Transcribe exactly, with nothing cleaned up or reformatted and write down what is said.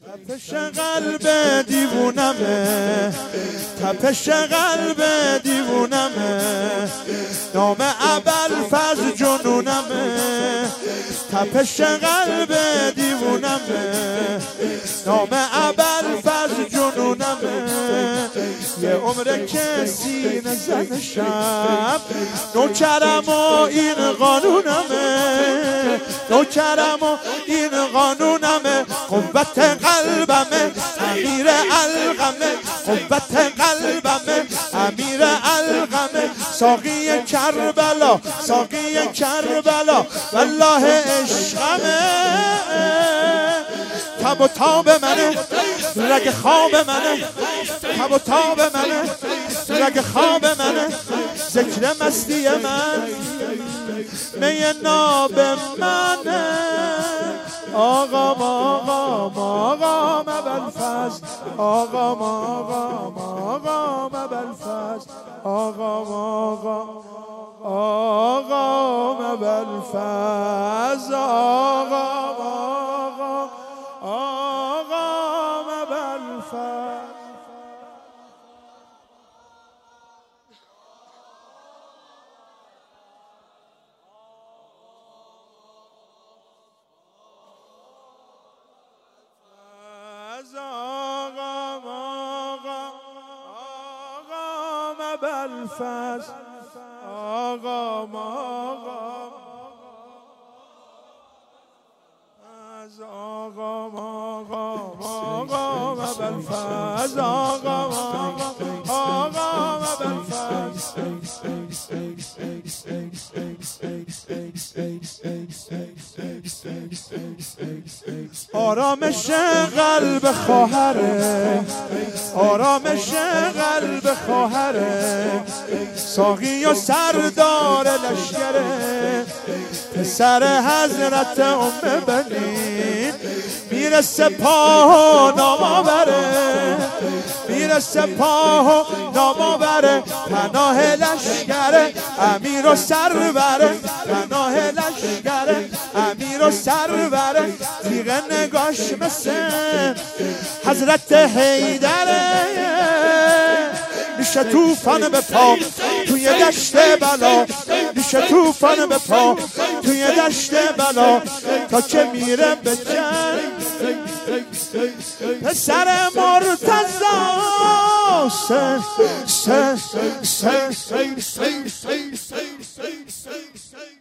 تپش قلب دیوونمه، تپش قلب دیوونمه، نام ابوالفضل جنونمه. تپش قلب دیوونمه، نام ابوالفضل جنونمه. یه عمره که سینه زنشم، نوکرم و این قانونمه، نوکرم و این قانونمه. قوت قلبمه امیر القمه، قوت قلبمه امیر القمه. ساقی کربلا، ساقی کربلا، والله عشقمه. تب و تاب منه، رگ خواب منه، تب و تاب منه، رگ خواب منه. ذکر مستی من، می ناب منه. آقام آقام آقام ابوالفضل، آقام آقام آقام ابوالفضل، آقام آقام آقام ابوالفضل، آقام آقام آقام ابوالفضل. آقام آقام آقام ابوالفضل، آقام آقام آقام آقام آقام ابوالفضل، آقام آقام آقام ابوالفضل. آرامش قلب خواهره، آرامش قلب خواهره. ساقی و سردار لشکره، پسر حضرت ام بنین. میره سپاه و ناماوره، میره سپاه و ناماوره. پناه لشکره امیر و سروره، پناه لشکره امیر و سروره. تیغ نگاش مثل حضرت حیدره، میشه توفان به پا توی دشت بلا، میشه توفان به پا توی دشت بلا. تا که میره به جنگ پسر مرتضی. سه سه سه سه سه سه سه سه